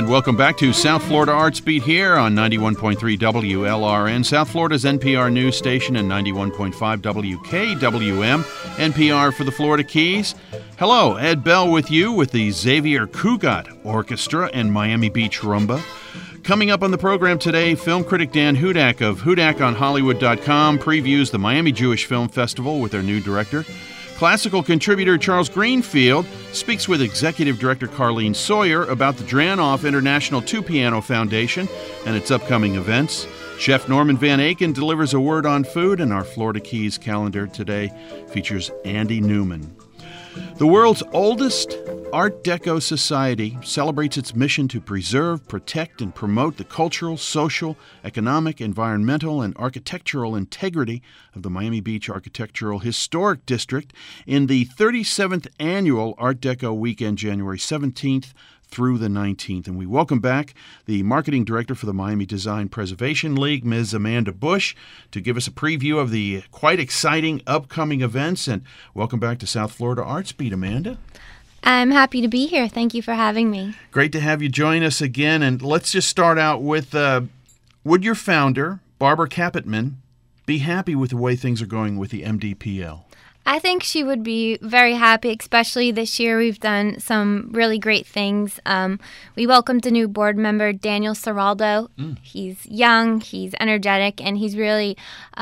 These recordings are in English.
And welcome back to South Florida Arts Beat here on 91.3 WLRN, South Florida's NPR news station, and 91.5 WKWM, NPR for the Florida Keys. Hello, Ed Bell with you with the Xavier Cugat Orchestra and Miami Beach Rumba. Coming up on the program today, film critic Dan Hudak of HudakOnHollywood.com previews the Miami Jewish Film Festival with their new director. Classical contributor Charles Greenfield speaks with Executive Director Carlene Sawyer about the Dranoff International Two-Piano Foundation and its upcoming events. Chef Norman Van Aken delivers a word on food, and our Florida Keys calendar today features Andy Newman. The world's oldest Art Deco society celebrates its mission to preserve, protect, and promote the cultural, social, economic, environmental, and architectural integrity of the Miami Beach Architectural Historic District in the 37th Annual Art Deco Weekend, January 17th through the 19th. And we welcome back the Marketing Director for the Miami Design Preservation League, Ms. Amanda Bush, to give us a preview of the quite exciting upcoming events. And welcome back to South Florida Arts Beat, Amanda. I'm happy to be here. Thank you for having me. Great to have you join us again. And let's just start out with, would your founder, Barbara Capitman, be happy with the way things are going with the MDPL? I think she would be very happy, especially this year. We've done some really great things. We welcomed a new board member, Daniel Seraldo. He's young, he's energetic, and he's really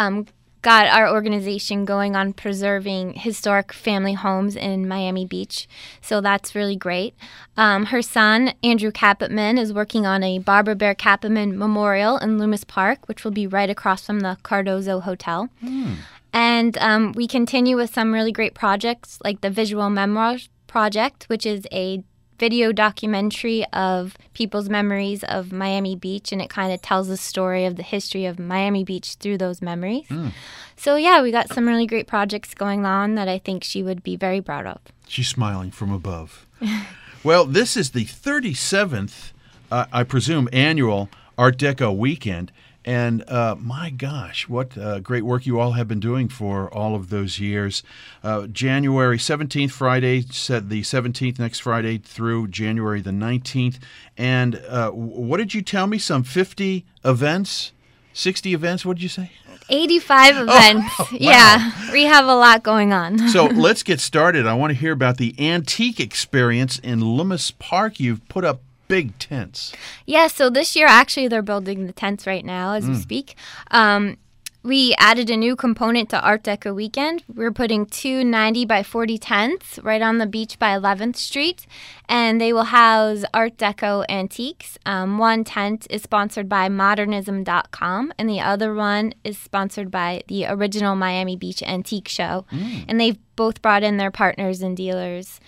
got our organization going on preserving historic family homes in Miami Beach. So that's really great. Her son, Andrew Capitman, is working on a Barbara Bear Capitman Memorial in Loomis Park, which will be right across from the Cardozo Hotel. And we continue with some really great projects like the Visual Memoirs Project, which is a video documentary of people's memories of Miami Beach, and it kind of tells the story of the history of Miami Beach through those memories. So, yeah, we got some really great projects going on that I think she would be very proud of. She's smiling from above. Well, this is the 37th, I presume, annual Art Deco weekend. And my gosh, what great work you all have been doing for all of those years. January 17th, Friday, said the 17th, next Friday, through January the 19th. And what did you tell me? Some 50 events? 60 events? What did you say? 85 events. Oh, wow. Yeah, we have a lot going on. So let's get started. I want to hear about the antique experience in Loomis Park. You've put up big tents. Yeah, so this year, actually, they're building the tents right now as we speak. We added a new component to Art Deco Weekend. We're putting two 90 by 40 tents right on the beach by 11th Street, and they will house Art Deco antiques. One tent is sponsored by Modernism.com, and the other one is sponsored by the original Miami Beach Antique Show. And they've both brought in their partners and dealers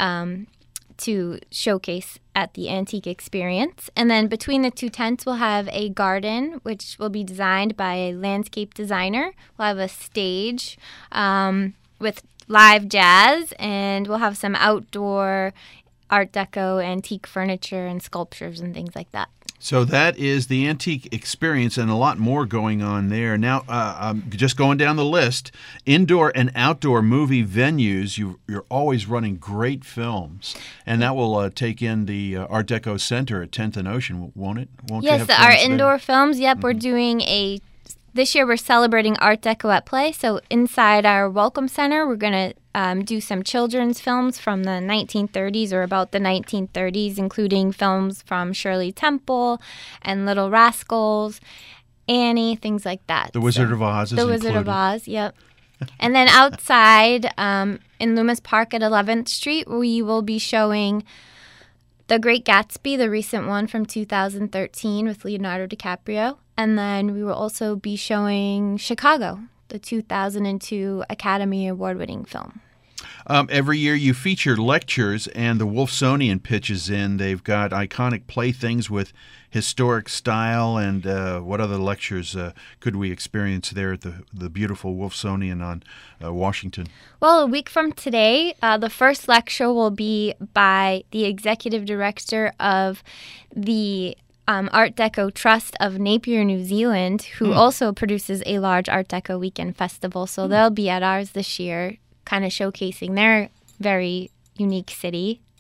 to showcase at the antique experience. And then between the two tents, we'll have a garden, which will be designed by a landscape designer. We'll have a stage with live jazz, and we'll have some outdoor Art Deco antique furniture and sculptures and things like that. So that is the antique experience, and a lot more going on there. Now, I'm just going down the list. Indoor and outdoor movie venues, you're always running great films, and that will take in the Art Deco Center at 10th and Ocean, won't it? Yes, our indoor films, we're doing this year we're celebrating Art Deco at Play. So inside our Welcome Center, we're going to do some children's films from the 1930s or about the 1930s, including films from Shirley Temple and Little Rascals, Annie, things like that. The Wizard of Oz is included. The Wizard of Oz, yep. And then outside in Loomis Park at 11th Street, we will be showing The Great Gatsby, the recent one from 2013 with Leonardo DiCaprio. And then we will also be showing Chicago, the 2002 Academy Award-winning film. Every year you feature lectures, and the Wolfsonian pitches in. They've got iconic playthings with historic style. And what other lectures could we experience there at the beautiful Wolfsonian on Washington? Well, a week from today, the first lecture will be by the executive director of the Art Deco Trust of Napier, New Zealand, who also produces a large Art Deco Weekend Festival. So they'll be at ours this year, kind of showcasing their very unique city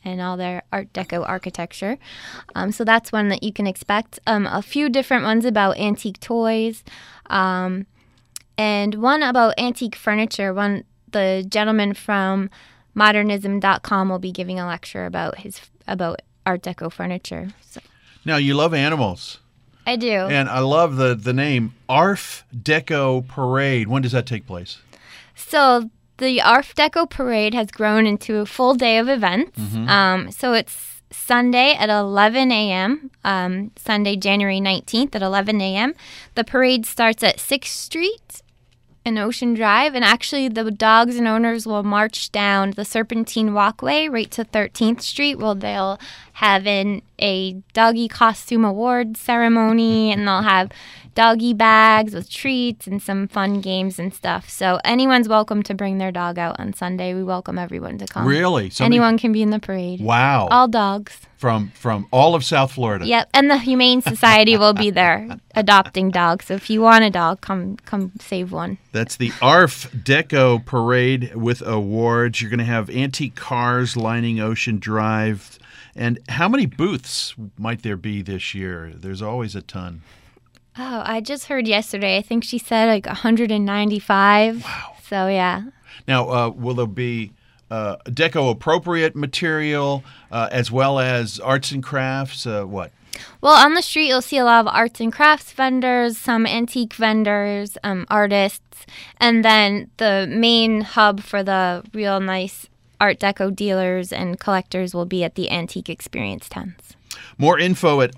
and all their Art Deco architecture. So that's one that you can expect. A few different ones about antique toys, and one about antique furniture. The gentleman from modernism.com will be giving a lecture about Art Deco furniture. So. Now, you love animals. I do. And I love the name Arf Deco Parade. When does that take place? So the Arf Deco Parade has grown into a full day of events. So it's Sunday at 11 a.m., Sunday, January 19th at 11 a.m. The parade starts at 6th Street in Ocean Drive, and actually the dogs and owners will march down the Serpentine Walkway right to 13th Street, where they'll have a doggy costume award ceremony, and they'll have doggy bags with treats and some fun games and stuff. So anyone's welcome to bring their dog out on Sunday. We welcome everyone to come. Really? Anyone can be in the parade. Wow. All dogs. From all of South Florida. Yep, and the Humane Society will be there adopting dogs. So if you want a dog, come save one. That's the ARF Deco Parade with awards. You're going to have antique cars lining Ocean Drive. And how many booths might there be this year? There's always a ton. Oh, I just heard yesterday. I think she said like 195. Wow. So, yeah. Now, will there be deco-appropriate material as well as arts and crafts? What? Well, on the street, you'll see a lot of arts and crafts vendors, some antique vendors, artists, and then the main hub for the real nice Art Deco dealers and collectors will be at the Antique Experience tents. More info at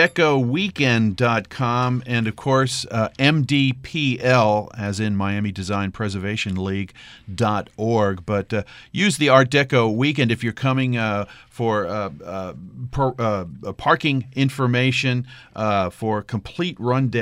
artdecoweekend.com and, of course, MDPL, as in Miami Design Preservation League.org. But use the Art Deco Weekend if you're coming for parking information, for complete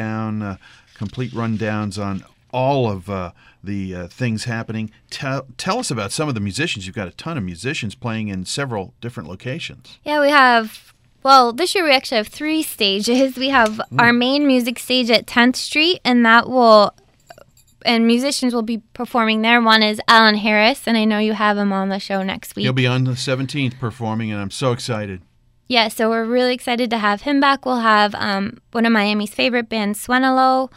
rundowns on all of the things happening. Tell us about some of the musicians. You've got a ton of musicians playing in several different locations. Yeah, we have... Well, this year we actually have 3 stages. We have our main music stage at 10th Street, and musicians will be performing there. One is Alan Harris, and I know you have him on the show next week. He'll be on the 17th performing, and I'm so excited. Yeah, so we're really excited to have him back. We'll have one of Miami's favorite bands, Swenelo,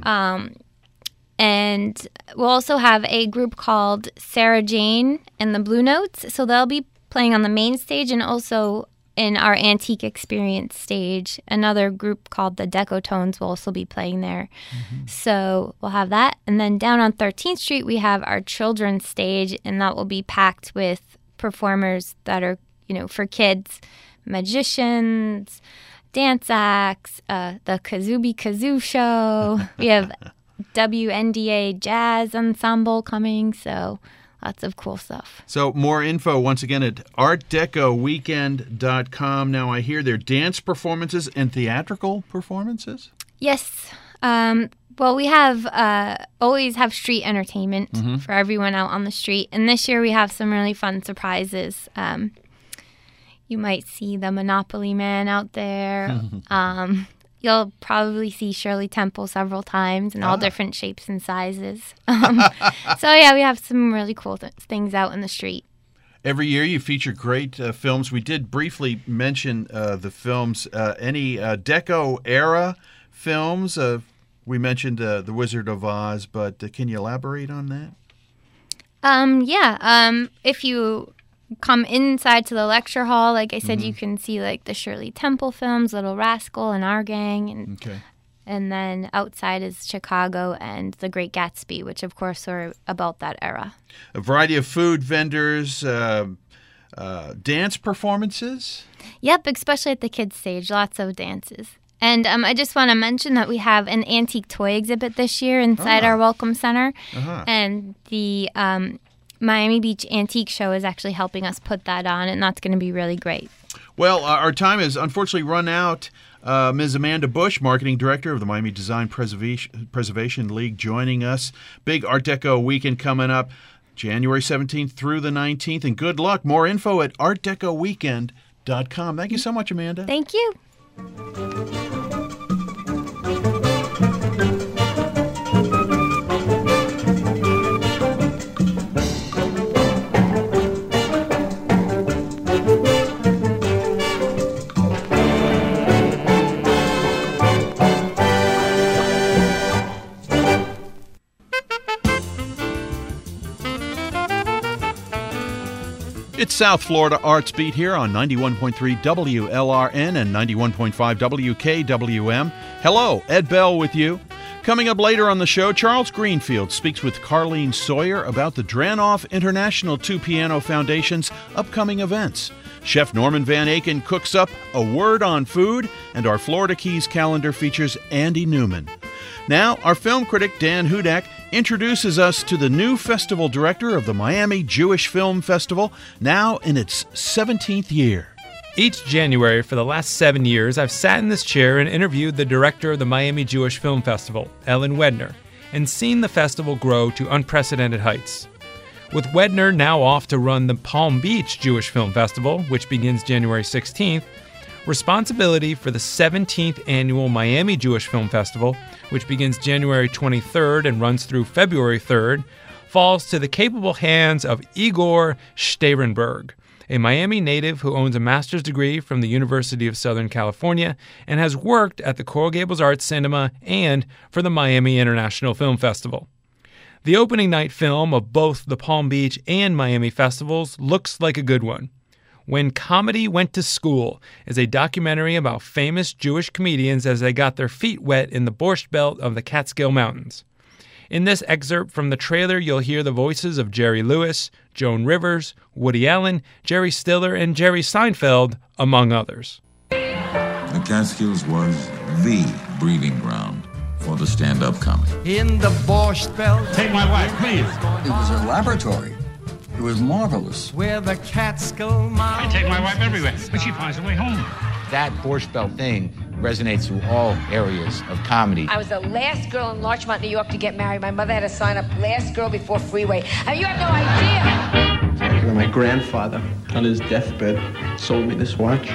and we'll also have a group called Sarah Jane and the Blue Notes. So they'll be playing on the main stage and also in our Antique Experience stage. Another group called the Decotones will also be playing there. So we'll have that. And then down on 13th Street, we have our children's stage, and that will be packed with performers that are, for kids, magicians, dance acts, the Kazubi Kazoo show. We have WNDA Jazz Ensemble coming, so... lots of cool stuff. So more info, once again, at artdecoweekend.com. Now, I hear there are dance performances and theatrical performances? Yes. Well, we have always have street entertainment for everyone out on the street. And this year we have some really fun surprises. You might see the Monopoly Man out there. You'll probably see Shirley Temple several times in all different shapes and sizes. So, yeah, we have some really cool things out in the street. Every year you feature great films. We did briefly mention the films. Any Deco-era films? We mentioned The Wizard of Oz, but can you elaborate on that? If you come inside to the lecture hall, like I said, you can see like the Shirley Temple films, Little Rascal and Our Gang, and then outside is Chicago and The Great Gatsby, which of course are about that era. A variety of food vendors, dance performances. Yep, especially at the kids stage, lots of dances. And I just want to mention that we have an antique toy exhibit this year inside our Welcome Center, and the Miami Beach Antique Show is actually helping us put that on, and that's going to be really great. Well, our time has unfortunately run out. Ms. Amanda Bush, Marketing Director of the Miami Design Preservation League, joining us. Big Art Deco weekend coming up, January 17th through the 19th, and good luck. More info at artdecoweekend.com. Thank you so much, Amanda. Thank you. It's South Florida Arts Beat here on 91.3 WLRN and 91.5 WKWM. Hello, Ed Bell with you. Coming up later on the show, Charles Greenfield speaks with Carlene Sawyer about the Dranoff International Two Piano Foundation's upcoming events. Chef Norman Van Aken cooks up A Word on Food, and our Florida Keys calendar features Andy Newman. Now, our film critic Dan Hudak introduces us to the new festival director of the Miami Jewish Film Festival, now in its 17th year. Each January for the last 7 years, I've sat in this chair and interviewed the director of the Miami Jewish Film Festival, Ellen Wedner, and seen the festival grow to unprecedented heights. With Wedner now off to run the Palm Beach Jewish Film Festival, which begins January 16th, responsibility for the 17th annual Miami Jewish Film Festival, which begins January 23rd and runs through February 3rd, falls to the capable hands of Igor Sterenberg, a Miami native who owns a master's degree from the University of Southern California and has worked at the Coral Gables Arts Cinema and for the Miami International Film Festival. The opening night film of both the Palm Beach and Miami festivals looks like a good one. When Comedy Went to School is a documentary about famous Jewish comedians as they got their feet wet in the Borscht Belt of the Catskill Mountains. In this excerpt from the trailer, you'll hear the voices of Jerry Lewis, Joan Rivers, Woody Allen, Jerry Stiller, and Jerry Seinfeld, among others. The Catskills was the breeding ground for the stand-up comic. In the Borscht Belt. Take my wife, please. It was a laboratory. It was marvelous. Where the Catskill Mountains. I take my wife everywhere, but she finds her way home. That Borscht Belt thing resonates through all areas of comedy. I was the last girl in Larchmont, New York to get married. My mother had to sign up last girl before freeway. I mean, you have no idea. My grandfather, on his deathbed, sold me this watch.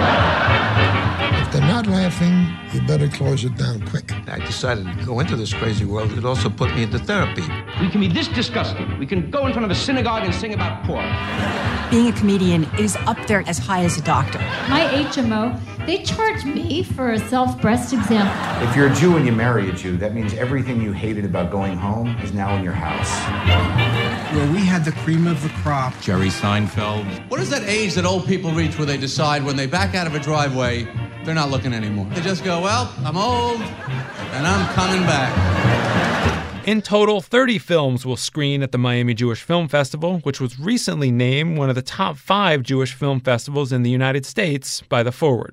If they're not laughing, you better close it down quick. I decided to go into this crazy world. It also put me into therapy. We can be this disgusting. We can go in front of a synagogue and sing about pork. Being a comedian is up there as high as a doctor. My HMO, they charge me for a self-breast exam. If you're a Jew and you marry a Jew, that means everything you hated about going home is now in your house. Well, we had the cream of the crop. Jerry Seinfeld. What is that age that old people reach where they decide when they back out of a driveway, they're not looking anymore? They just go, well, I'm old, and I'm coming back. In total, 30 films will screen at the Miami Jewish Film Festival, which was recently named one of the top 5 Jewish film festivals in the United States by The Forward.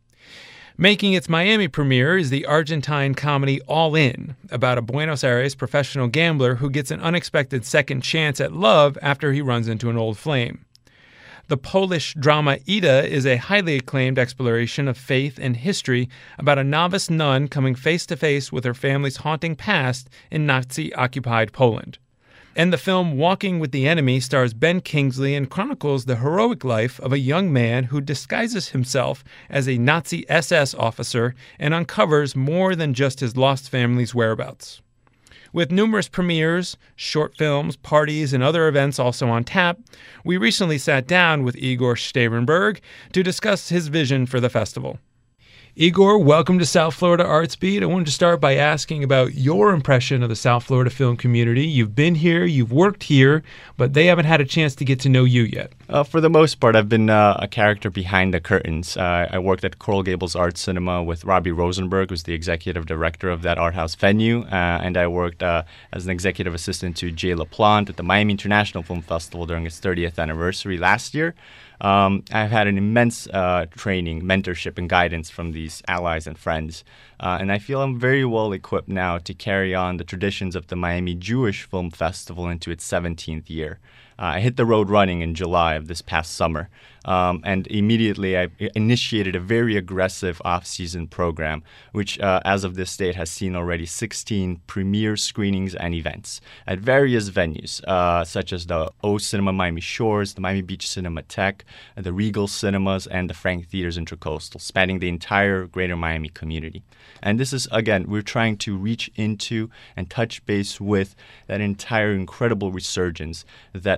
Making its Miami premiere is the Argentine comedy All In, about a Buenos Aires professional gambler who gets an unexpected second chance at love after he runs into an old flame. The Polish drama Ida is a highly acclaimed exploration of faith and history about a novice nun coming face-to-face with her family's haunting past in Nazi-occupied Poland. And the film Walking with the Enemy stars Ben Kingsley and chronicles the heroic life of a young man who disguises himself as a Nazi SS officer and uncovers more than just his lost family's whereabouts. With numerous premieres, short films, parties, and other events also on tap, we recently sat down with Igor Sterenberg to discuss his vision for the festival. Igor, welcome to South Florida Arts Beat. I wanted to start by asking about your impression of the South Florida film community. You've been here, you've worked here, but they haven't had a chance to get to know you yet. For the most part, I've been a character behind the curtains. I worked at Coral Gables Arts Cinema with Robbie Rosenberg, who's the executive director of that art house venue, and I worked as an executive assistant to Jay LaPlante at the Miami International Film Festival during its 30th anniversary last year. I've had an immense training, mentorship, and guidance from these allies and friends. And I feel I'm very well equipped now to carry on the traditions of the Miami Jewish Film Festival into its 17th year. I hit the road running in July of this past summer, and immediately I initiated a very aggressive off-season program, which as of this date has seen already 16 premiere screenings and events at various venues, such as the O Cinema Miami Shores, the Miami Beach Cinematheque, the Regal Cinemas, and the Frank Theaters Intracoastal, spanning the entire greater Miami community. And this is, again, we're trying to reach into and touch base with that entire incredible resurgence that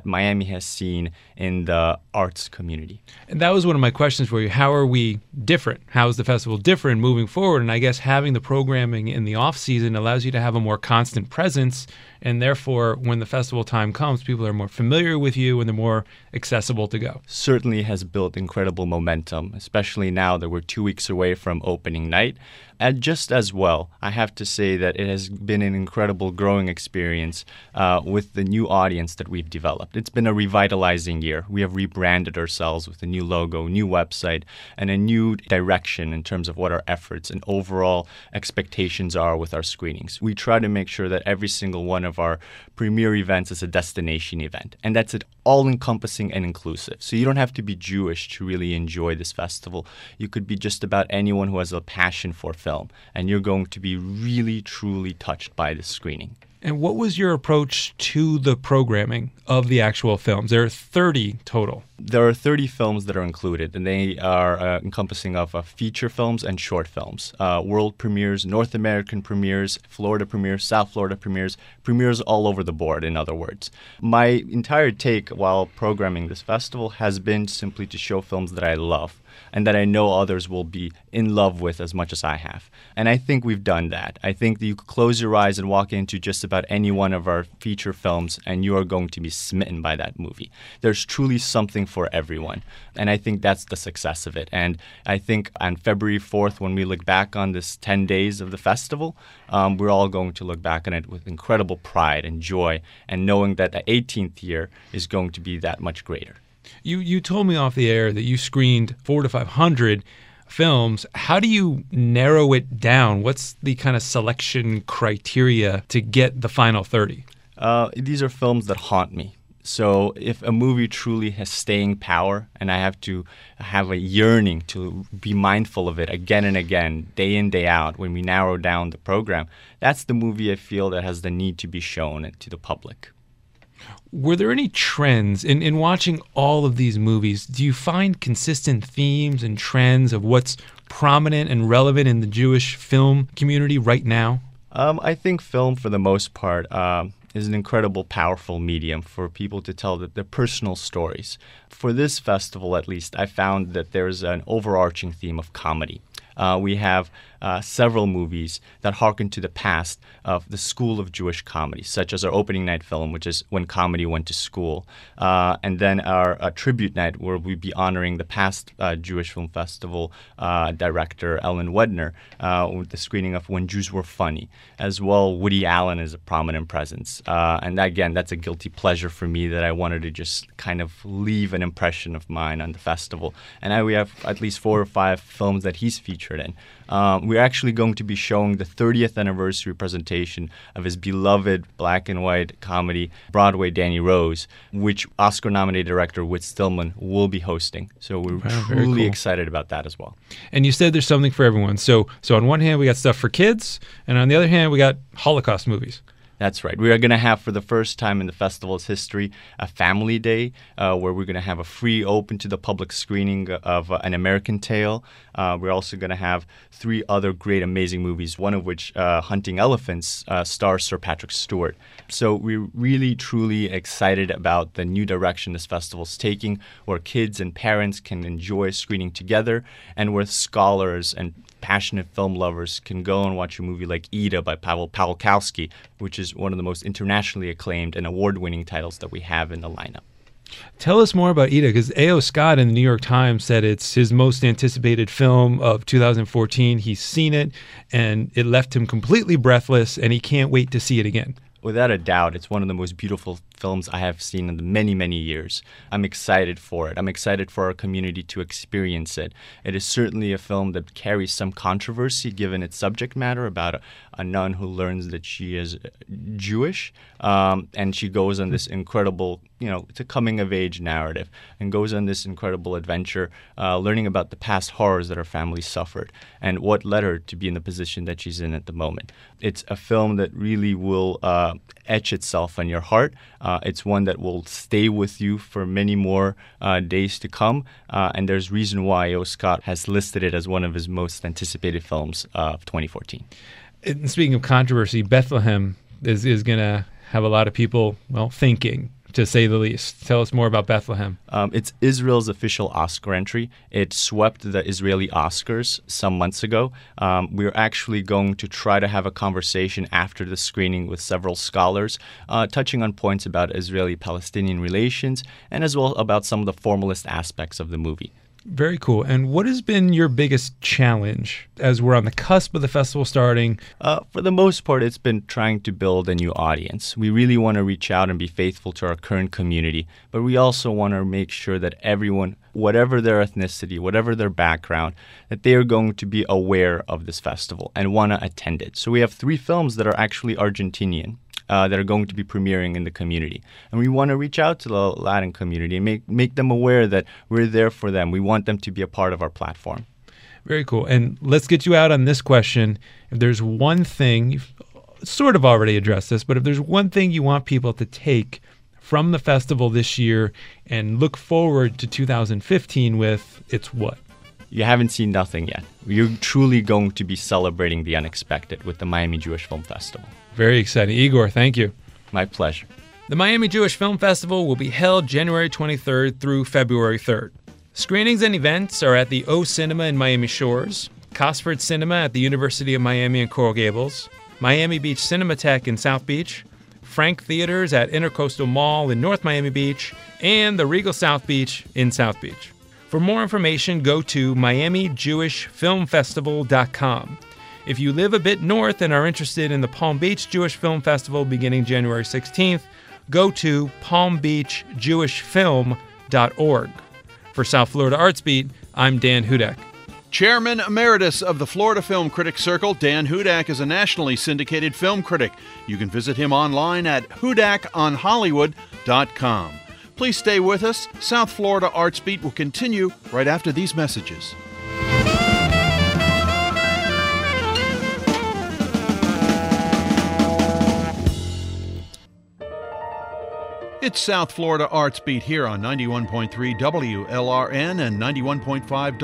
Miami has seen in the arts community. And that was one of my questions for you. How are we different? How is the festival different moving forward? And I guess having the programming in the off season allows you to have a more constant presence, and therefore when the festival time comes, people are more familiar with you and they're more accessible to go. Certainly has built incredible momentum, especially now that we're 2 weeks away from opening night. And just as well, I have to say that it has been an incredible growing experience with the new audience that we've developed. It's been a revitalizing year. We have rebranded ourselves with a new logo, new website, and a new direction in terms of what our efforts and overall expectations are with our screenings. We try to make sure that every single one of our premiere events is a destination event, and that's it, all-encompassing and inclusive. So you don't have to be Jewish to really enjoy this festival. You could be just about anyone who has a passion for film, and you're going to be really, truly touched by this screening. And what was your approach to the programming of the actual films? There are 30 total. There are 30 films that are included, and they are encompassing of feature films and short films. World premieres, North American premieres, Florida premieres, South Florida premieres, premieres all over the board, in other words. My entire take while programming this festival has been simply to show films that I love and that I know others will be in love with as much as I have. And I think we've done that. I think that you could close your eyes and walk into just about any one of our feature films and you are going to be smitten by that movie. There's truly something for everyone. And I think that's the success of it. And I think on February 4th, when we look back on this 10 days of the festival, we're all going to look back on it with incredible pride and joy, and knowing that the 18th year is going to be that much greater. You told me off the air that you screened 400 to 500 films. How do you narrow it down? What's the kind of selection criteria to get the final 30? These are films that haunt me. So if a movie truly has staying power and I have to have a yearning to be mindful of it again and again, day in, day out, when we narrow down the program, that's the movie I feel that has the need to be shown to the public. Were there any trends in watching all of these movies? Do you find consistent themes and trends of what's prominent and relevant in the Jewish film community right now? I think film, for the most part, is an incredible, powerful medium for people to tell their personal stories. For this festival, at least, I found that there's an overarching theme of comedy. We have several movies that harken to the past of the school of Jewish comedy, such as our opening night film, which is When Comedy Went to School, and then our tribute night, where we'll be honoring the past Jewish Film Festival director Ellen Wedner with the screening of When Jews Were Funny. As well, Woody Allen is a prominent presence. And again, that's a guilty pleasure for me that I wanted to just kind of leave an impression of mine on the festival. And we have at least 4 or 5 films that he's featured in. We're actually going to be showing the 30th anniversary presentation of his beloved black and white comedy, Broadway Danny Rose, which Oscar-nominated director Whit Stillman will be hosting. So we're truly excited about that as well. And you said there's something for everyone. So on one hand, we got stuff for kids, and on the other hand, we got Holocaust movies. That's right. We are going to have, for the first time in the festival's history, a family day where we're going to have a free, open to the public screening of An American Tale. We're also going to have 3 other great, amazing movies, one of which, Hunting Elephants, stars Sir Patrick Stewart. So we're really, truly excited about the new direction this festival's taking, where kids and parents can enjoy screening together, and where scholars and passionate film lovers can go and watch a movie like Ida by Pavel Pawlikowski, which is one of the most internationally acclaimed and award-winning titles that we have in the lineup. Tell us more about Ida, because A.O. Scott in the New York Times said it's his most anticipated film of 2014. He's seen it, and it left him completely breathless, and he can't wait to see it again. Without a doubt, it's one of the most beautiful films I have seen in the many, many years. I'm excited for it. I'm excited for our community to experience it. It is certainly a film that carries some controversy given its subject matter about a nun who learns that she is Jewish, and she goes on this incredible, it's a coming-of-age narrative, and goes on this incredible adventure, learning about the past horrors that her family suffered and what led her to be in the position that she's in at the moment. It's a film that really will etch itself on your heart. It's one that will stay with you for many more days to come, and there's reason why A.O. Scott has listed it as one of his most anticipated films of 2014. And speaking of controversy, Bethlehem is going to have a lot of people, thinking. to say the least. Tell us more about Bethlehem. It's Israel's official Oscar entry. It swept the Israeli Oscars some months ago. We're actually going to try to have a conversation after the screening with several scholars, touching on points about Israeli-Palestinian relations and as well about some of the formalist aspects of the movie. Very cool. And what has been your biggest challenge as we're on the cusp of the festival starting? For the most part, it's been trying to build a new audience. We really want to reach out and be faithful to our current community, but we also want to make sure that everyone, whatever their ethnicity, whatever their background, that they are going to be aware of this festival and want to attend it. So we have 3 films that are actually Argentinian. That are going to be premiering in the community. And we want to reach out to the Latin community and make them aware that we're there for them. We want them to be a part of our platform. Very cool. And let's get you out on this question. If there's one thing, you've sort of already addressed this, but if there's one thing you want people to take from the festival this year and look forward to 2015 with, it's what? You haven't seen nothing yet. You're truly going to be celebrating the unexpected with the Miami Jewish Film Festival. Very exciting. Igor, thank you. My pleasure. The Miami Jewish Film Festival will be held January 23rd through February 3rd. Screenings and events are at the O Cinema in Miami Shores, Cosford Cinema at the University of Miami in Coral Gables, Miami Beach Cinematheque in South Beach, Frank Theaters at Intercoastal Mall in North Miami Beach, and the Regal South Beach in South Beach. For more information, go to miamijewishfilmfestival.com. If you live a bit north and are interested in the Palm Beach Jewish Film Festival beginning January 16th, go to palmbeachjewishfilm.org. For South Florida Arts Beat, I'm Dan Hudak. Chairman Emeritus of the Florida Film Critics Circle, Dan Hudak is a nationally syndicated film critic. You can visit him online at hudakonhollywood.com. Please stay with us. South Florida Arts Beat will continue right after these messages. It's South Florida Arts Beat here on 91.3 WLRN and 91.5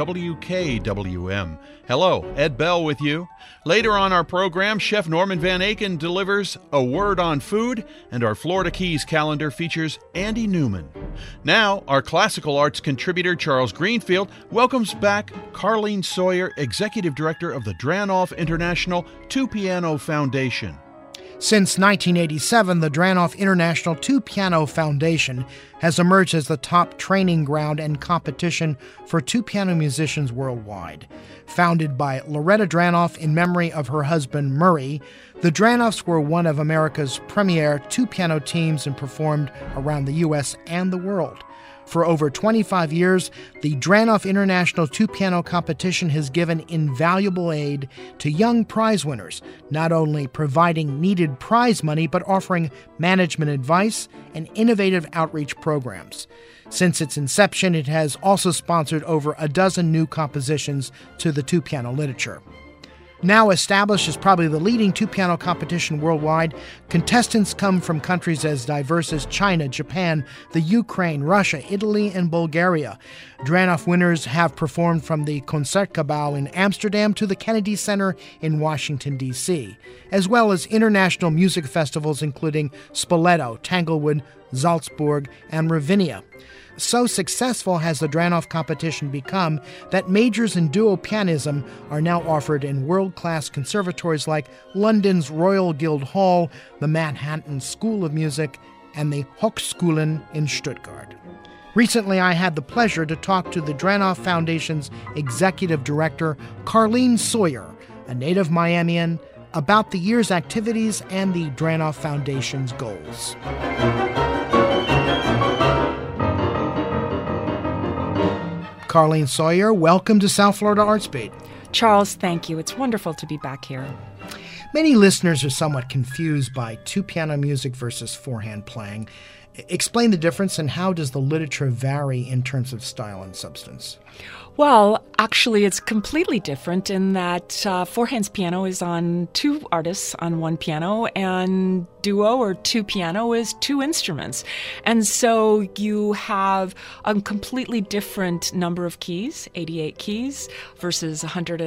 WKWM. Hello, Ed Bell with you. Later on our program, Chef Norman Van Aken delivers A Word on Food, and our Florida Keys calendar features Andy Newman. Now, our classical arts contributor, Charles Greenfield, welcomes back Carlene Sawyer, Executive Director of the Dranoff International Two-Piano Foundation. Since 1987, the Dranoff International Two-Piano Foundation has emerged as the top training ground and competition for two-piano musicians worldwide. Founded by Loretta Dranoff in memory of her husband Murray, the Dranoffs were one of America's premier two-piano teams and performed around the U.S. and the world. For over 25 years, the Dranoff International Two-Piano Competition has given invaluable aid to young prize winners, not only providing needed prize money, but offering management advice and innovative outreach programs. Since its inception, it has also sponsored over a dozen new compositions to the two-piano literature. Now established as probably the leading two-piano competition worldwide, contestants come from countries as diverse as China, Japan, the Ukraine, Russia, Italy, and Bulgaria. Dranoff winners have performed from the Concertgebouw in Amsterdam to the Kennedy Center in Washington, D.C., as well as international music festivals including Spoleto, Tanglewood, Salzburg, and Ravinia. So successful has the Dranoff competition become that majors in duo pianism are now offered in world-class conservatories like London's Royal Guildhall, the Manhattan School of Music, and the Hochschulen in Stuttgart. Recently, I had the pleasure to talk to the Dranoff Foundation's executive director, Carlene Sawyer, a native Miamian, about the year's activities and the Dranoff Foundation's goals. Carlene Sawyer, welcome to South Florida Arts Beat. Charles, thank you. It's wonderful to be back here. Many listeners are somewhat confused by two-piano music versus four-hand playing. Explain the difference, and how does the literature vary in terms of style and substance? Well, actually, it's completely different in that Four Hands Piano is on two artists on one piano, and duo or two piano is two instruments. And so you have a completely different number of keys, 88 keys versus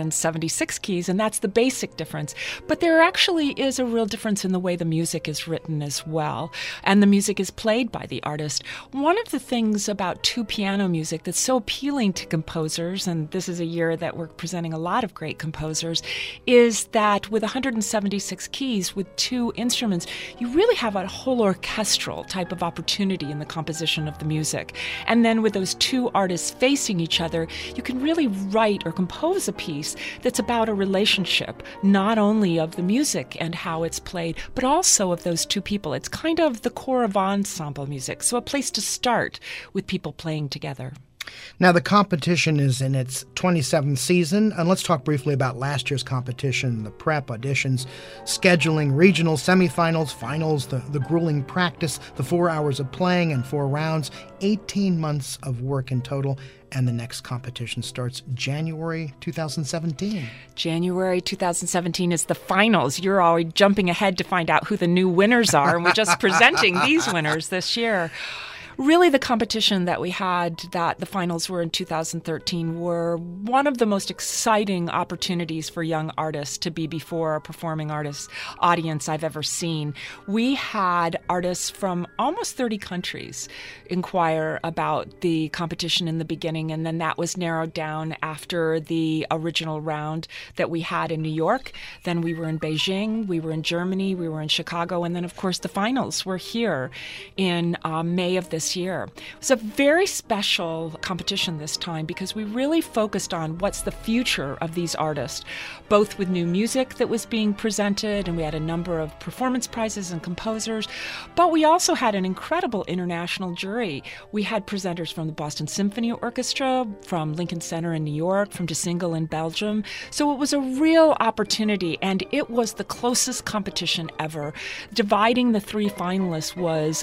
176 keys, and that's the basic difference. But there actually is a real difference in the way the music is written as well, and the music is played by the artist. One of the things about two piano music that's so appealing to composers, and this is a year that we're presenting a lot of great composers, is that with 176 keys with two instruments, you really have a whole orchestral type of opportunity in the composition of the music. And then with those two artists facing each other, you can really write or compose a piece that's about a relationship, not only of the music and how it's played, but also of those two people. It's kind of the core of ensemble music, so a place to start with people playing together. Now, the competition is in its 27th season, and let's talk briefly about last year's competition, the prep, auditions, scheduling, regional, semifinals, finals, the grueling practice, the 4 hours of playing and 4 rounds, 18 months of work in total, and the next competition starts January 2017. January 2017 is the finals. You're already jumping ahead to find out who the new winners are, and we're just presenting these winners this year. Really, the competition that we had, that the finals were in 2013, were one of the most exciting opportunities for young artists to be before a performing artist audience I've ever seen. We had artists from almost 30 countries inquire about the competition in the beginning, and then that was narrowed down after the original round that we had in New York. Then we were in Beijing, we were in Germany, we were in Chicago, and then, of course, the finals were here in May of this year. It was a very special competition this time because we really focused on what's the future of these artists, both with new music that was being presented, and we had a number of performance prizes and composers, but we also had an incredible international jury. We had presenters from the Boston Symphony Orchestra, from Lincoln Center in New York, from De Single in Belgium. So it was a real opportunity, and it was the closest competition ever. Dividing the three finalists was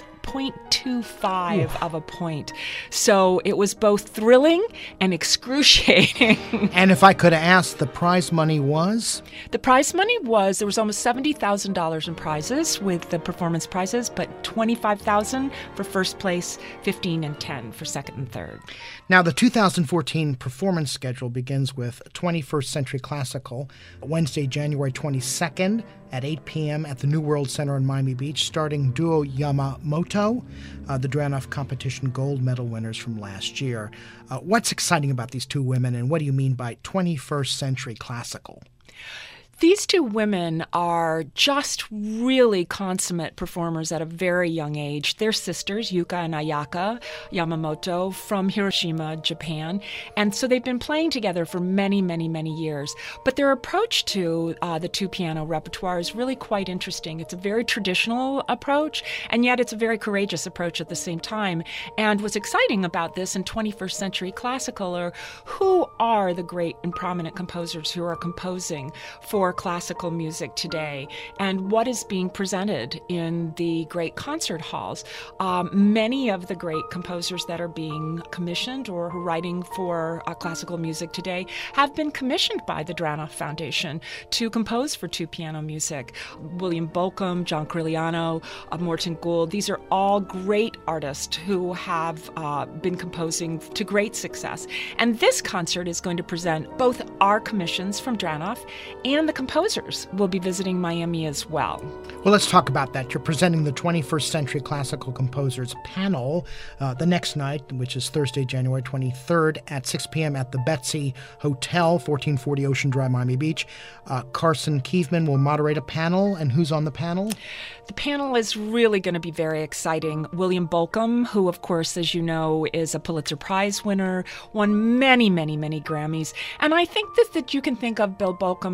0.25 of a point. So it was both thrilling and excruciating. And if I could ask, the prize money was? The prize money was, there was almost $70,000 in prizes with the performance prizes, but $25,000 for first place, $15,000 and $10,000 for second and third. Now, the 2014 performance schedule begins with 21st Century Classical, Wednesday, January 22nd at 8 p.m. at the New World Center in Miami Beach, starting duo Yamamoto, the Dranoff Competition gold medal winners from last year. What's exciting about these two women, and what do you mean by 21st Century Classical? These two women are just really consummate performers at a very young age. They're sisters, Yuka and Ayaka Yamamoto, from Hiroshima, Japan. And so they've been playing together for many, many, many years. But their approach to the two-piano repertoire is really quite interesting. It's a very traditional approach, and yet it's a very courageous approach at the same time. And what's exciting about this in 21st Century Classical are who are the great and prominent composers who are composing for classical music today, and what is being presented in the great concert halls. Many of the great composers that are being commissioned or who are writing for classical music today have been commissioned by the Dranoff Foundation to compose for two-piano music. William Bolcom, John Corigliano, Morton Gould, these are all great artists who have been composing to great success. And this concert is going to present both our commissions from Dranoff and the composers will be visiting Miami as well. Well, let's talk about that. You're presenting the 21st Century Classical Composers panel the next night, which is Thursday, January 23rd at 6 p.m. at the Betsy Hotel, 1440 Ocean Drive, Miami Beach. Carson Kievman will moderate a panel, and who's on the panel? The panel is really going to be very exciting. William Bolcom, who, of course, as you know, is a Pulitzer Prize winner, won many, many, many Grammys. And I think that you can think of Bill Bolcom as probably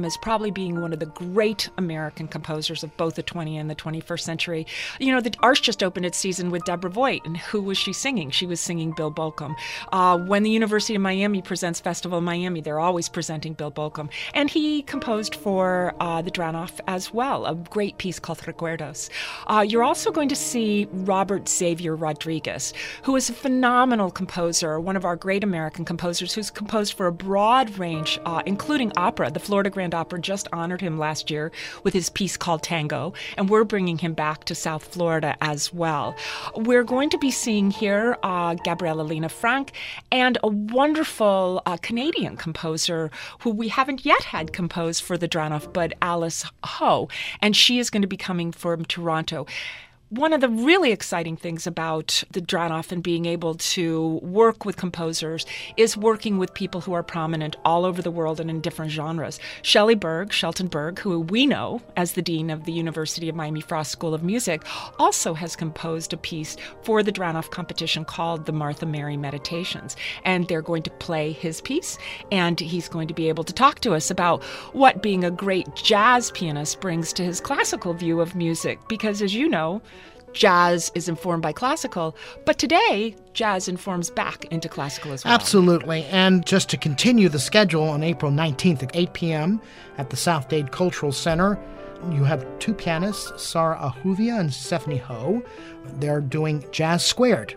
really being one of the great American composers of both the 20th and the 21st century. You know, the Arch just opened its season with Deborah Voigt, and who was she singing? She was singing Bill Bolcom. When the University of Miami presents Festival of Miami, they're always presenting Bill Bolcom. And he composed for the Dranoff as well, a great piece called Recuerdos. You're also going to see Robert Xavier Rodriguez, who is a phenomenal composer, one of our great American composers who's composed for a broad range, including opera. The Florida Grand Opera just honored him last year with his piece called Tango, and we're bringing him back to South Florida as well. We're going to be seeing here Gabriella Lena Frank and a wonderful Canadian composer who we haven't yet had compose for the Dranoff, but Alice Ho, and she is going to be coming from Toronto. One of the really exciting things about the Dranoff and being able to work with composers is working with people who are prominent all over the world and in different genres. Shelton Berg, who we know as the Dean of the University of Miami Frost School of Music, also has composed a piece for the Dranoff competition called the Martha Mary Meditations. And they're going to play his piece, and he's going to be able to talk to us about what being a great jazz pianist brings to his classical view of music. Because as you know, jazz is informed by classical, but today, jazz informs back into classical as well. Absolutely. And just to continue the schedule, on April 19th at 8 p.m. at the South Dade Cultural Center, you have two pianists, Sarah Ahuvia and Stephanie Ho. They're doing Jazz Squared.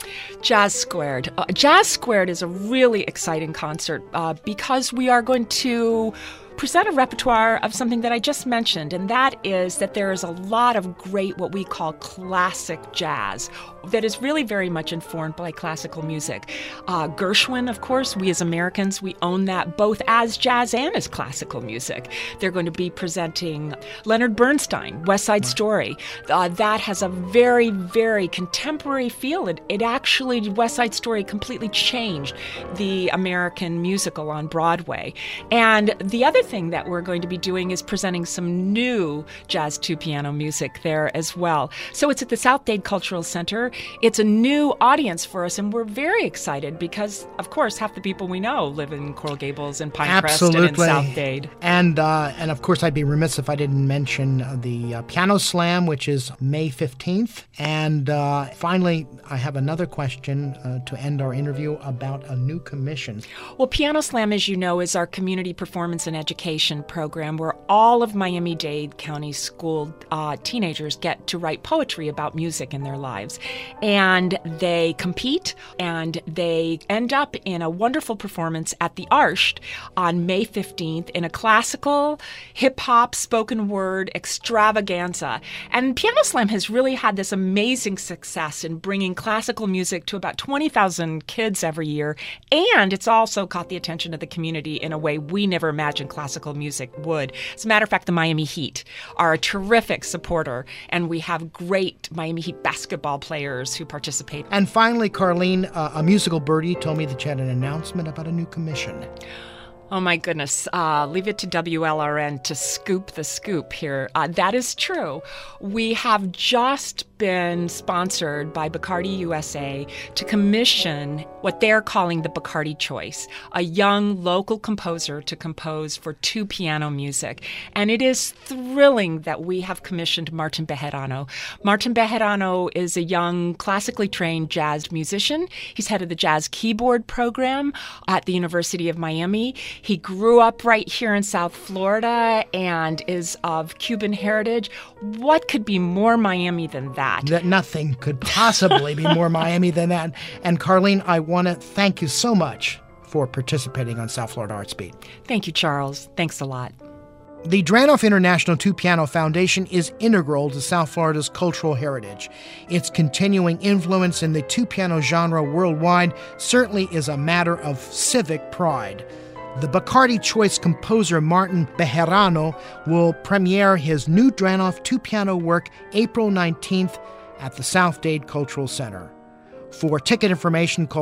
Jazz Squared. Jazz Squared is a really exciting concert because we are going to present a repertoire of something that I just mentioned, and that is that there is a lot of great, what we call classic jazz, that is really very much informed by classical music. Gershwin, of course, we as Americans, we own that both as jazz and as classical music. They're going to be presenting Leonard Bernstein, West Side Story. That has a very, very contemporary feel. It actually, West Side Story completely changed the American musical on Broadway. And the other thing that we're going to be doing is presenting some new jazz two-piano music there as well. So it's at the South Dade Cultural Center. It's a new audience for us, and we're very excited because, of course, half the people we know live in Coral Gables and Pinecrest and in South Dade. And of course, I'd be remiss if I didn't mention the Piano Slam, which is May 15th. And finally, I have another question to end our interview about a new commission. Well, Piano Slam, as you know, is our community performance and education program where all of Miami-Dade County school teenagers get to write poetry about music in their lives. And they compete, and they end up in a wonderful performance at the Arch on May 15th in a classical, hip-hop, spoken word extravaganza. And Piano Slam has really had this amazing success in bringing classical music to about 20,000 kids every year, and it's also caught the attention of the community in a way we never imagined classical music would. As a matter of fact, the Miami Heat are a terrific supporter, and we have great Miami Heat basketball players who participate. And finally, Carlene, a musical birdie told me that you had an announcement about a new commission. Oh, my goodness. Leave it to WLRN to scoop the scoop here. That is true. We have just been sponsored by Bacardi USA to commission what they're calling the Bacardi Choice, a young local composer to compose for two piano music. And it is thrilling that we have commissioned Martin Bejarano. Martin Bejarano is a young classically trained jazz musician. He's head of the jazz keyboard program at the University of Miami. He grew up right here in South Florida and is of Cuban heritage. What could be more Miami than that? That nothing could possibly be more Miami than that. And Carlene, I want to thank you so much for participating on South Florida Arts Beat. Thank you, Charles. Thanks a lot. The Dranoff International Two-Piano Foundation is integral to South Florida's cultural heritage. Its continuing influence in the two-piano genre worldwide certainly is a matter of civic pride. The Bacardi Choice composer Martin Bejarano will premiere his new Dranoff two-piano work April 19th at the South Dade Cultural Center. For ticket information, call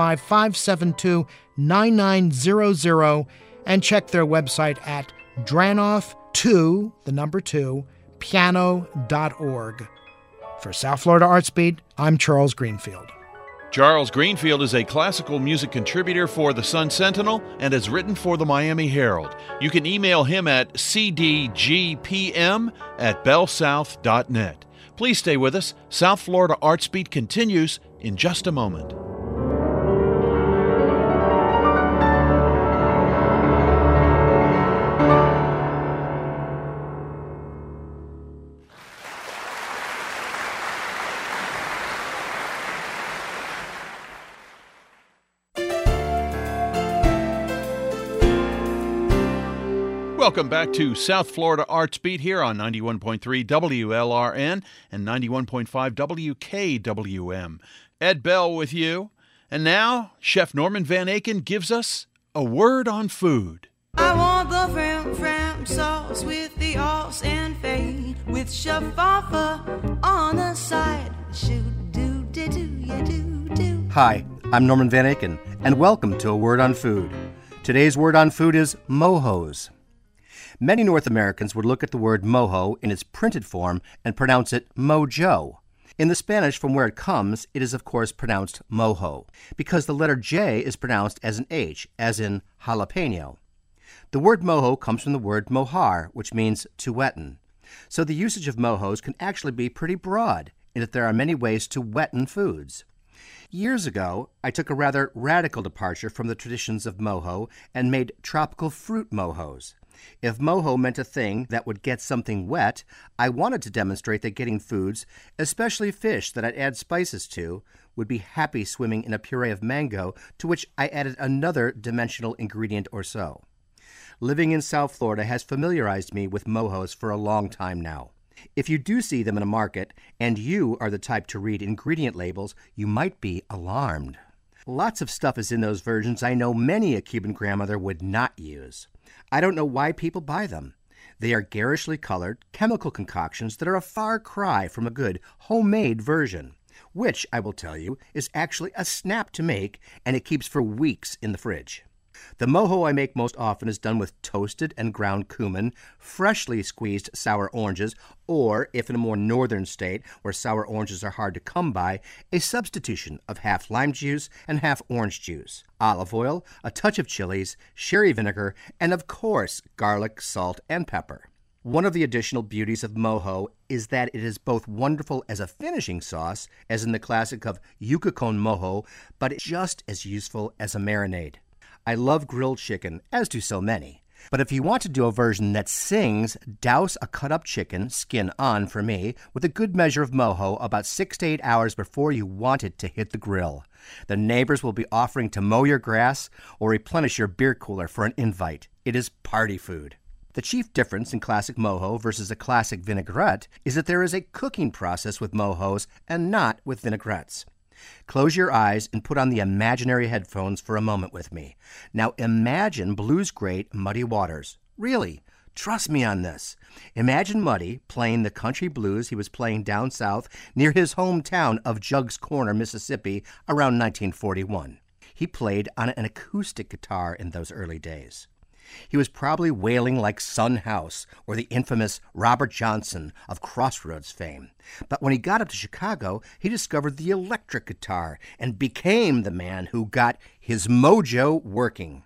305-572-9900 and check their website at dranoff2, piano.org. For South Florida Arts Beat, I'm Charles Greenfield. Charles Greenfield is a classical music contributor for the Sun Sentinel and has written for the Miami Herald. You can email him at cdgpm@bellsouth.net. Please stay with us. South Florida Arts Beat continues in just a moment. Welcome back to South Florida Arts Beat here on 91.3 WLRN and 91.5 WKWM. Ed Bell with you. And now, Chef Norman Van Aken gives us a word on food. I want the fram sauce with the os and fade with shaffa on the side. Shoot-do-do-do-do-do. Hi, I'm Norman Van Aken, and welcome to A Word on Food. Today's word on food is mohos. Many North Americans would look at the word mojo in its printed form and pronounce it mojo. In the Spanish from where it comes, it is of course pronounced mojo, because the letter J is pronounced as an H, as in jalapeno. The word mojo comes from the word mojar, which means to wetten. So the usage of mojos can actually be pretty broad, in that there are many ways to wetten foods. Years ago, I took a rather radical departure from the traditions of mojo and made tropical fruit mojos. If mojo meant a thing that would get something wet, I wanted to demonstrate that getting foods, especially fish that I'd add spices to, would be happy swimming in a puree of mango to which I added another dimensional ingredient or so. Living in South Florida has familiarized me with mojos for a long time now. If you do see them in a market, and you are the type to read ingredient labels, you might be alarmed. Lots of stuff is in those versions I know many a Cuban grandmother would not use. I don't know why people buy them. They are garishly colored, chemical concoctions that are a far cry from a good, homemade version, which, I will tell you, is actually a snap to make, and it keeps for weeks in the fridge. The mojo I make most often is done with toasted and ground cumin, freshly squeezed sour oranges, or, if in a more northern state where sour oranges are hard to come by, a substitution of half lime juice and half orange juice, olive oil, a touch of chilies, sherry vinegar, and of course garlic, salt, and pepper. One of the additional beauties of mojo is that it is both wonderful as a finishing sauce, as in the classic of yuca con mojo, but it's just as useful as a marinade. I love grilled chicken, as do so many. But if you want to do a version that sings, douse a cut-up chicken, skin on for me, with a good measure of mojo about 6 to 8 hours before you want it to hit the grill. The neighbors will be offering to mow your grass or replenish your beer cooler for an invite. It is party food. The chief difference in classic mojo versus a classic vinaigrette is that there is a cooking process with mojos and not with vinaigrettes. Close your eyes and put on the imaginary headphones for a moment with me. Now imagine Blues great Muddy Waters. Really, trust me on this. Imagine Muddy playing the country blues he was playing down south near his hometown of Jugg's Corner, Mississippi, around 1941. He played on an acoustic guitar in those early days. He was probably wailing like Son House or the infamous Robert Johnson of Crossroads fame. But when he got up to Chicago, he discovered the electric guitar and became the man who got his mojo working.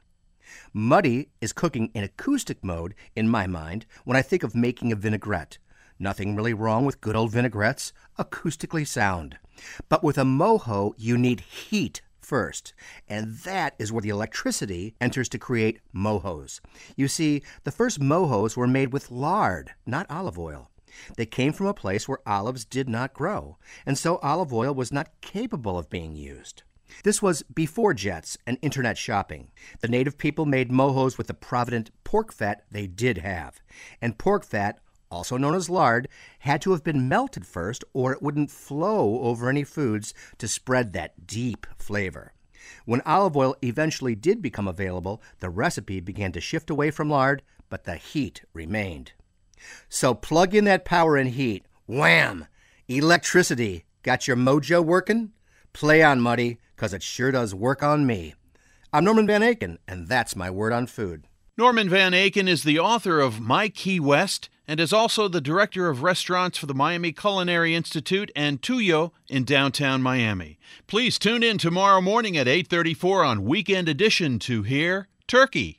Muddy is cooking in acoustic mode, in my mind, when I think of making a vinaigrette. Nothing really wrong with good old vinaigrettes, acoustically sound. But with a mojo, you need heat first, and that is where the electricity enters to create mojos. You see, the first mojos were made with lard, not olive oil. They came from a place where olives did not grow, and so olive oil was not capable of being used. This was before jets and internet shopping. The native people made mojos with the provident pork fat they did have, and pork fat, also known as lard, had to have been melted first or it wouldn't flow over any foods to spread that deep flavor. When olive oil eventually did become available, the recipe began to shift away from lard, but the heat remained. So plug in that power and heat. Wham! Electricity. Got your mojo working? Play on, Muddy, 'cause it sure does work on me. I'm Norman Van Aken, and that's my word on food. Norman Van Aken is the author of My Key West and is also the director of restaurants for the Miami Culinary Institute and Tuyo in downtown Miami. Please tune in tomorrow morning at 8:34 on Weekend Edition to hear Turkey.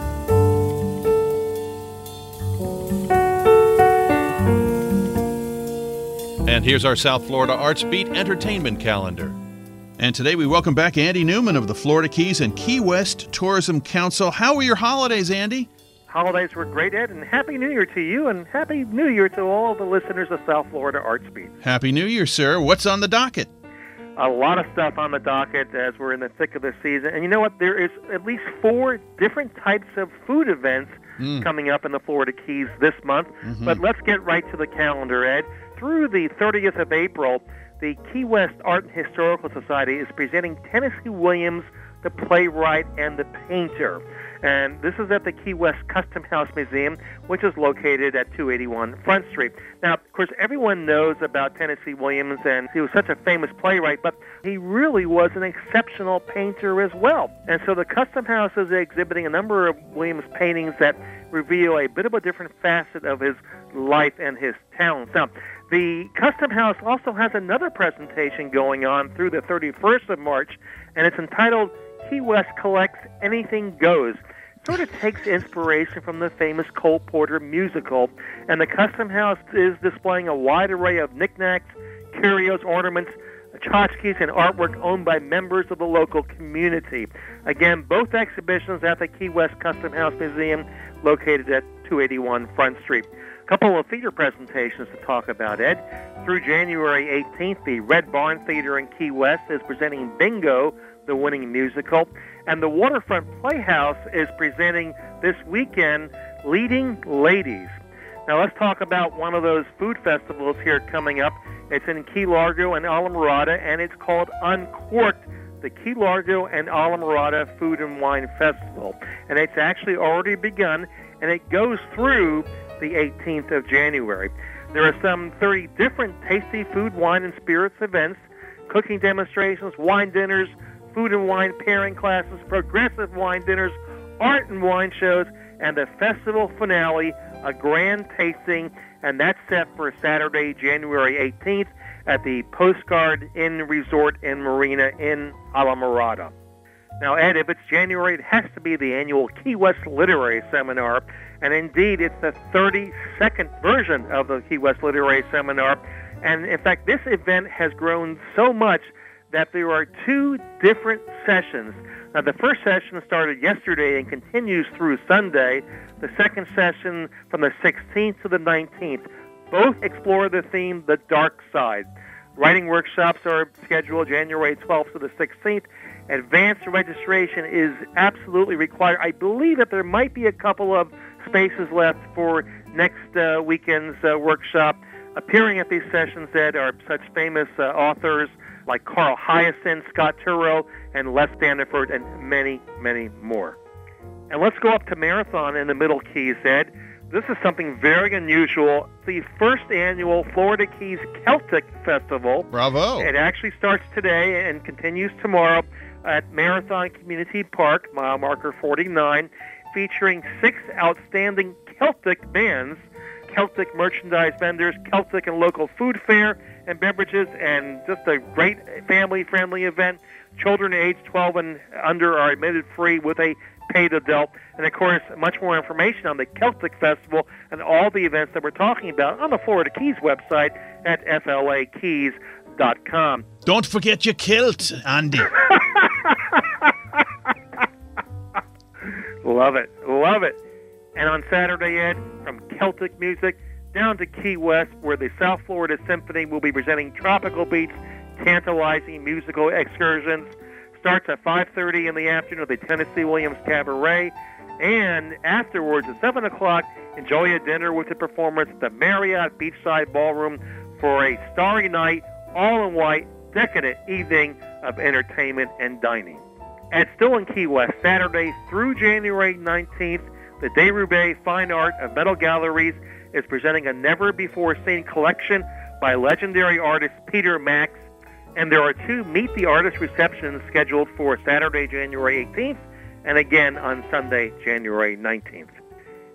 And here's our South Florida Arts Beat entertainment calendar. And today we welcome back Andy Newman of the Florida Keys and Key West Tourism Council. How were your holidays, Andy? Holidays were great, Ed, and Happy New Year to you, and Happy New Year to all the listeners of South Florida Arts Beat. Happy New Year, sir. What's on the docket? A lot of stuff on the docket as we're in the thick of the season. And you know what? There is at least 4 different types of food events coming up in the Florida Keys this month. But let's get right to the calendar, Ed. Through the 30th of April, the Key West Art and Historical Society is presenting Tennessee Williams, the playwright and the painter. And this is at the Key West Custom House Museum, which is located at 281 Front Street. Now, of course, everyone knows about Tennessee Williams, and he was such a famous playwright, but he really was an exceptional painter as well. And so the Custom House is exhibiting a number of Williams paintings that reveal a bit of a different facet of his life and his talents. Now, the Custom House also has another presentation going on through the 31st of March, and it's entitled Key West Collects Anything Goes. It sort of takes inspiration from the famous Cole Porter musical, and the Custom House is displaying a wide array of knickknacks, curios, ornaments, tchotchkes, and artwork owned by members of the local community. Again, both exhibitions at the Key West Custom House Museum, located at 281 Front Street. A couple of theater presentations to talk about, Ed. Through January 18th, the Red Barn Theater in Key West is presenting Bingo, the winning musical, and the Waterfront Playhouse is presenting this weekend Leading Ladies. Now let's talk about one of those food festivals here coming up. It's in Key Largo and Islamorada, and it's called Uncorked, the Key Largo and Islamorada Food and Wine Festival. And it's actually already begun, and it goes through the 18th of January. There are some 30 different tasty food, wine, and spirits events, cooking demonstrations, wine dinners, food and wine pairing classes, progressive wine dinners, art and wine shows, and the festival finale, a grand tasting, and that's set for Saturday, January 18th at the Postcard Inn Resort and Marina in Islamorada. Now, Ed, if it's January, it has to be the annual Key West Literary Seminar, and indeed, it's the 32nd version of the Key West Literary Seminar, and in fact, this event has grown so much that there are 2 different sessions. Now, the first session started yesterday and continues through Sunday. The second session from the 16th to the 19th. Both explore the theme, The Dark Side. Writing workshops are scheduled January 12th to the 16th. Advanced registration is absolutely required. I believe that there might be a couple of spaces left for next weekend's workshop. Appearing at these sessions, Ed, are such famous authors like Carl Hyacin, Scott Turow, and Les Standiford, and many, many more. And let's go up to Marathon in the Middle Keys, Ed. This is something very unusual. The first annual Florida Keys Celtic Festival. Bravo. It actually starts today and continues tomorrow at Marathon Community Park, mile marker 49, featuring 6 outstanding Celtic bands, Celtic merchandise vendors, Celtic and local food fare and beverages, and just a great family-friendly event. Children aged 12 and under are admitted free with a paid adult. And, of course, much more information on the Celtic Festival and all the events that we're talking about on the Florida Keys website at flakeys.com. Don't forget your kilt, Andy. Love it. Love it. And on Saturday, Ed, from Celtic music down to Key West, where the South Florida Symphony will be presenting tropical beats, tantalizing musical excursions. Starts at 5:30 in the afternoon at the Tennessee Williams Cabaret. And afterwards, at 7 o'clock, enjoy a dinner with the performance at the Marriott Beachside Ballroom for a starry night, all in white, decadent evening of entertainment and dining. And still in Key West, Saturday through January 19th, the Deroubaix Fine Art of Metal Galleries is presenting a never-before-seen collection by legendary artist Peter Max. And there are 2 Meet the Artist receptions scheduled for Saturday, January 18th, and again on Sunday, January 19th.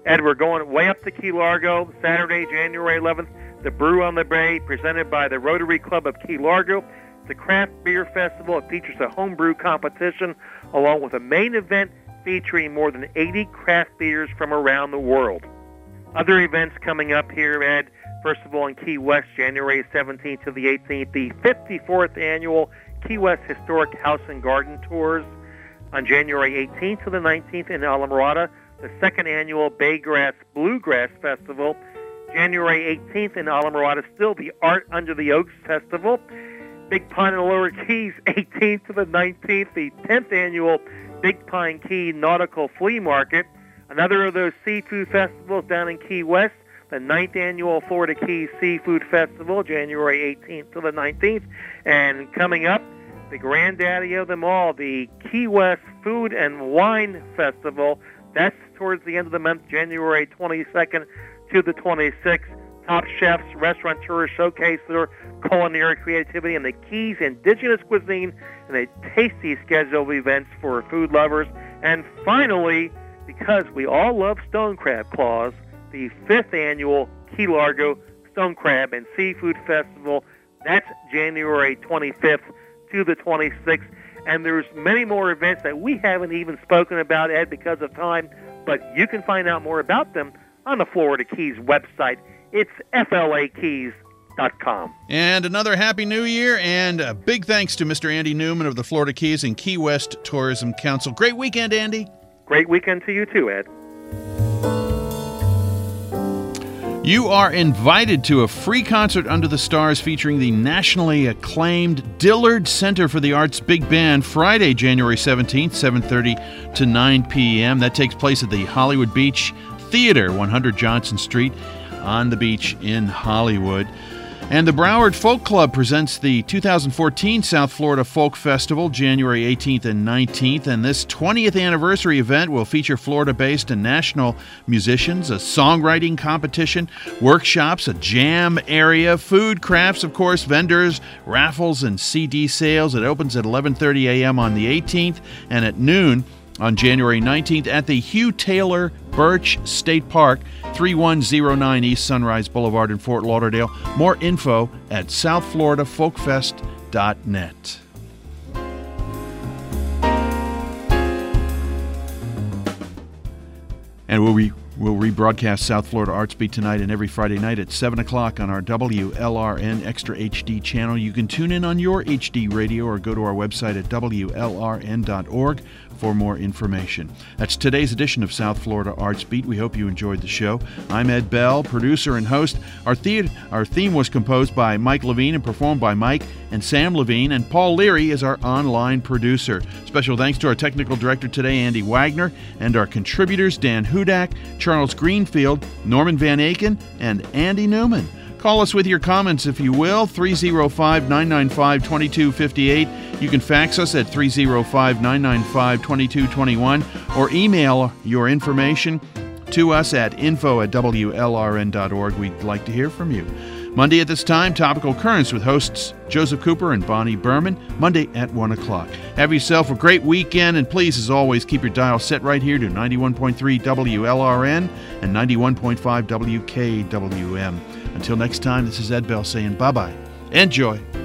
Ed, we're going way up to Key Largo, Saturday, January 11th, the Brew on the Bay, presented by the Rotary Club of Key Largo. It's a craft beer festival. It features a homebrew competition, along with a main event featuring more than 80 craft beers from around the world. Other events coming up here, Ed. First of all, in Key West, January 17th to the 18th, the 54th annual Key West Historic House and Garden Tours. On January 18th to the 19th in Islamorada, the second annual Baygrass Bluegrass Festival. January 18th in Islamorada, still the Art Under the Oaks Festival. Big Pine and Lower Keys, 18th to the 19th, the 10th annual Big Pine Key Nautical Flea Market. Another of those seafood festivals down in Key West, the 9th annual Florida Keys Seafood Festival, January 18th to the 19th. And coming up, the granddaddy of them all, the Key West Food and Wine Festival. That's towards the end of the month, January 22nd to the 26th. Top chefs, restaurateurs showcase their culinary creativity in the Keys indigenous cuisine and a tasty schedule of events for food lovers. And finally, because we all love stone crab claws, the 5th annual Key Largo Stone Crab and Seafood Festival. That's January 25th to the 26th. And there's many more events that we haven't even spoken about, Ed, because of time. But you can find out more about them on the Florida Keys website. It's flakeys.com. And another Happy New Year, and a big thanks to Mr. Andy Newman of the Florida Keys and Key West Tourism Council. Great weekend, Andy. Great weekend to you too, Ed. You are invited to a free concert under the stars featuring the nationally acclaimed Dillard Center for the Arts Big Band Friday, January 17th, 7:30 to 9 p.m. That takes place at the Hollywood Beach Theater, 100 Johnson Street, on the beach in Hollywood. And the Broward Folk Club presents the 2014 South Florida Folk Festival, January 18th and 19th. And this 20th anniversary event will feature Florida-based and national musicians, a songwriting competition, workshops, a jam area, food, crafts, of course, vendors, raffles, and CD sales. It opens at 11:30 a.m. on the 18th and at noon on January 19th at the Hugh Taylor Birch State Park, 3109 East Sunrise Boulevard in Fort Lauderdale. More info at southfloridafolkfest.net. And we'll rebroadcast South Florida Arts Beat tonight and every Friday night at 7 o'clock on our WLRN Extra HD channel. You can tune in on your HD radio or go to our website at WLRN.org for more information. That's today's edition of South Florida Arts Beat. We hope you enjoyed the show. I'm Ed Bell, producer and host. Our theme was composed by Mike Levine and performed by Mike and Sam Levine, and Paul Leary is our online producer. Special thanks to our technical director today, Andy Wagner, and our contributors, Dan Hudak, Charles Greenfield, Norman Van Aken, and Andy Newman. Call us with your comments, if you will, 305-995-2258. You can fax us at 305-995-2221 or email your information to us at info@WLRN.org. We'd like to hear from you. Monday at this time, Topical Currents with hosts Joseph Cooper and Bonnie Berman, Monday at 1 o'clock. Have yourself a great weekend, and please, as always, keep your dial set right here to 91.3 WLRN and 91.5 WKWM. Until next time, this is Ed Bell saying bye-bye. Enjoy.